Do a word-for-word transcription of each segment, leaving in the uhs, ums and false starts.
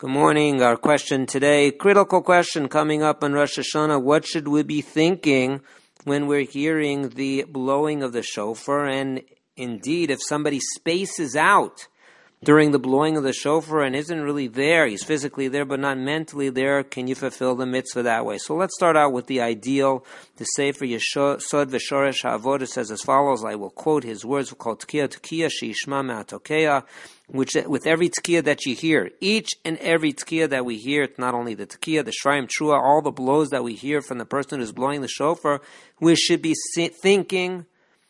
Good morning. Our question today, critical question coming up on Rosh Hashanah. What should we be thinking when we're hearing the blowing of the shofar? And indeed, if somebody spaces out during the blowing of the shofar and isn't really there, he's physically there but not mentally there, can you fulfill the mitzvah that way? So let's start out with the ideal. The Sefer Yesod V'Shoresh HaAvodah says as follows. I will quote his words. We'll call Tkiya Tkiya Sheishma Me'atokeya, which with every Tkiya that you hear, each and every Tkiya that we hear, it's not only the Tkiya, the Shrayim Trua, all the blows that we hear from the person who's blowing the shofar, we should be thinking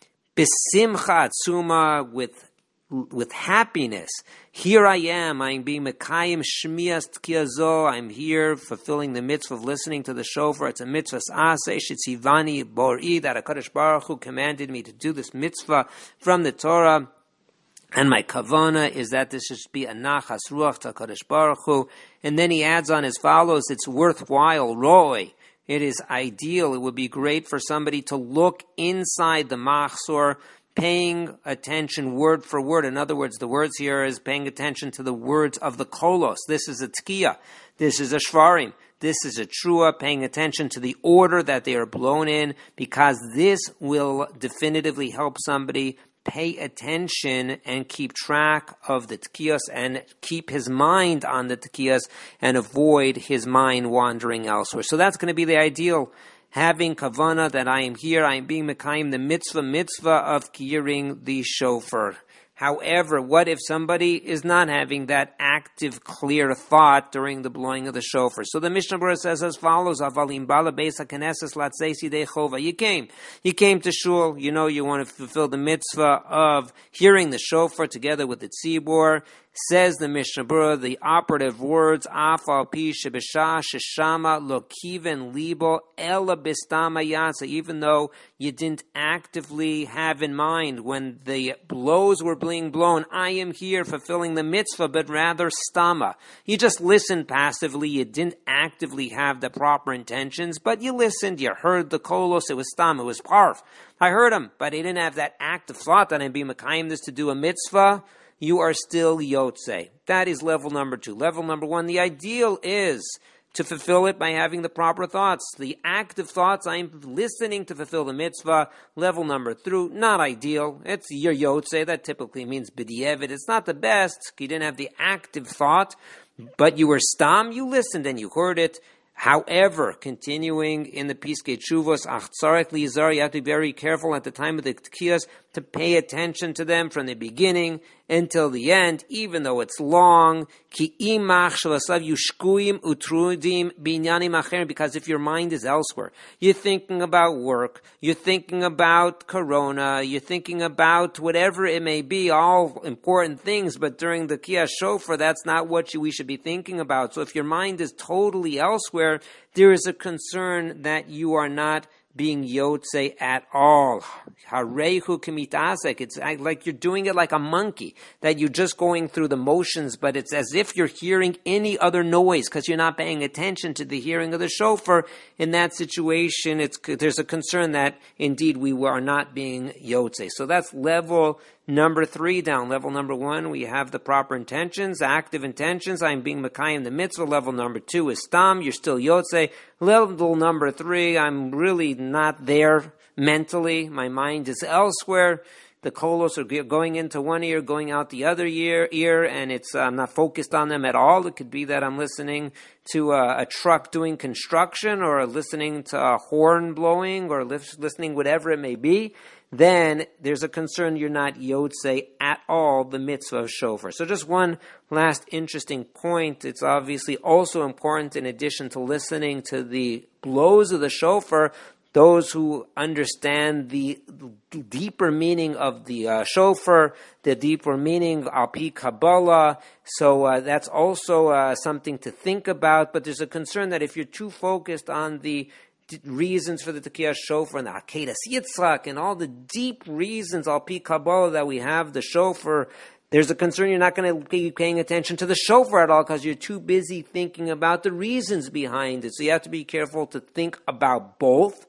B'simcha Atzuma, with with happiness. Here I am, I'm being Mekayim Shmiyas Tkiyazo, I'm here fulfilling the mitzvah of listening to the shofar. It's a mitzvah Aseh Shetzivani Bor'i, that HaKadosh Baruch Hu commanded me to do this mitzvah from the Torah. And my kavana is that this should be a nachas ruach to HaKadosh Baruch Hu. And then he adds on as follows, it's worthwhile, roy. It is ideal, it would be great for somebody to look inside the machzor, paying attention word for word. In other words, the words here is paying attention to the words of the kolos. This is a tkiya. This is a shvarim. This is a trua, paying attention to the order that they are blown in, because this will definitively help somebody pay attention and keep track of the tkiyas and keep his mind on the tkiyas and avoid his mind wandering elsewhere. So that's going to be the ideal. Having kavana that I am here, I am being mekayim the mitzvah, mitzvah of hearing the shofar. However, what if somebody is not having that active, clear thought during the blowing of the shofar? So the Mishnah Berurah says as follows, Avalim bala beis haKnesses latzeisi dei chova. You came. You came to shul. You know you want to fulfill the mitzvah of hearing the shofar together with the tzibur. Says the Mishnah Berurah, the operative words, Af al pi shebesha sheshama lo kiven libo ela bistama yatsa, even though you didn't actively have in mind when the blows were being blown, I am here fulfilling the mitzvah, but rather stama. You just listened passively, you didn't actively have the proper intentions, but you listened, you heard the kolos, it was stama, it was parv. I heard him, but I didn't have that active thought that I'd be mekayim this to do a mitzvah. You are still yotze. That is level number two. Level number one, the ideal is to fulfill it by having the proper thoughts. The active thoughts, I'm listening to fulfill the mitzvah. Level number three, not ideal. It's your yotze. That typically means b'di'evid. It's not the best. You didn't have the active thought, but you were stam. You listened and you heard it. However, continuing in the Piskei Teshuvos, ach tzarech lizar, you have to be very careful at the time of the tkiyas to pay attention to them from the beginning until the end, even though it's long. Ki imach shalasav yushkuim utrudim binyanim acherim, because if your mind is elsewhere, you're thinking about work, you're thinking about corona, you're thinking about whatever it may be, all important things, but during the Tkiyas Shofar, that's not what you, we should be thinking about. So if your mind is totally elsewhere, there is a concern that you are not being yotze at all. Harehu kemitasek. It's like you're doing it like a monkey, that you're just going through the motions, but it's as if you're hearing any other noise because you're not paying attention to the hearing of the shofar. In that situation, it's there's a concern that indeed we are not being yotze. So that's level number three down. Level number one, we have the proper intentions, active intentions. I'm being mekayim the mitzvah. Level number two is stam. You're still yotze. Level number three, I'm really not there mentally. My mind is elsewhere. The kolos are going into one ear, going out the other ear, ear, and it's I'm not focused on them at all. It could be that I'm listening to a, a truck doing construction, or listening to a horn blowing, or listening whatever it may be. Then there's a concern you're not yotze at all the mitzvah of shofar. So just one last interesting point. It's obviously also important, in addition to listening to the blows of the shofar, those who understand the deeper meaning of the uh, shofar, the deeper meaning al pi Kabbalah. So uh, that's also uh, something to think about. But there's a concern that if you're too focused on the reasons for the Tekiyah Shofar and the Akedas Yitzchak and all the deep reasons al pi Kabbalah that we have the shofar, there's a concern you're not going to be paying attention to the shofar at all because you're too busy thinking about the reasons behind it. So you have to be careful to think about both.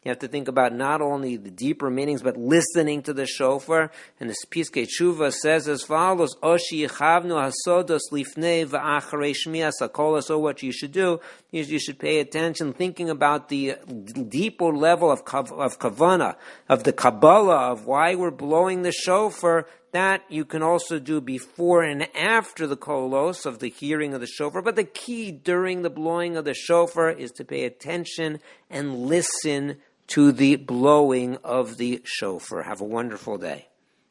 You have to think about not only the deeper meanings, but listening to the shofar. And the Piskei Tshuva says as follows, Oshi yichavnu hasodos lifnei v'acharei shmias hakol. So what you should do is you should pay attention, thinking about the deeper level of, of kavanah, of the Kabbalah, of why we're blowing the shofar. That you can also do before and after the kolos of the hearing of the shofar. But the key during the blowing of the shofar is to pay attention and listen to the blowing of the shofar. Have a wonderful day.